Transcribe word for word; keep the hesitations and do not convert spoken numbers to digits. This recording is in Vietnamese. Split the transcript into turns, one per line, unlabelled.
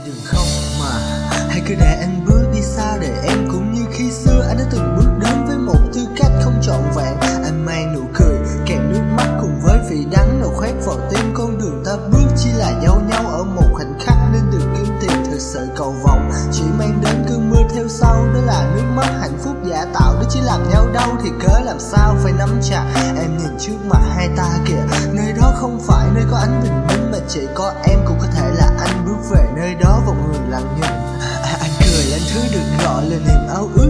đừng khóc mà hãy cứ để anh bước đi xa, để em cũng như khi xưa anh đã từng bước đến với một tư cách không trọn vẹn. Anh mang nụ cười kèm nước mắt cùng với vị đắng nào khoét vào tim. Con đường ta bước chỉ là giao nhau ở một khoảnh khắc, nên đừng kiếm tìm thực sự cầu vọng, chỉ mang đến cơn mưa theo sau. Đó là nước mắt hạnh phúc giả tạo, đó chỉ làm nhau đau thì cớ làm sao phải nắm chặt. Em nhìn trước mặt hai ta kìa, nơi đó không phải nơi có ánh bình minh, mà chỉ có em cũng có thể là anh bước về nơi đó vào người lặng nhìn. À, anh cười lên thứ được gọi là niềm ao ước